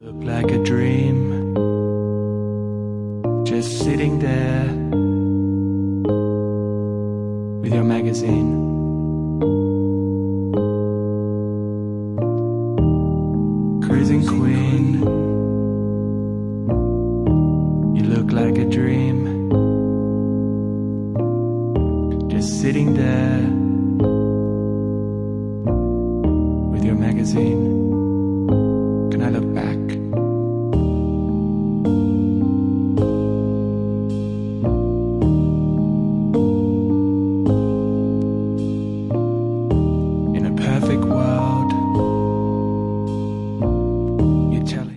Look like a dream, just sitting there with your magazine. Cruising queen, you look like a dream, just sitting there with your magazine.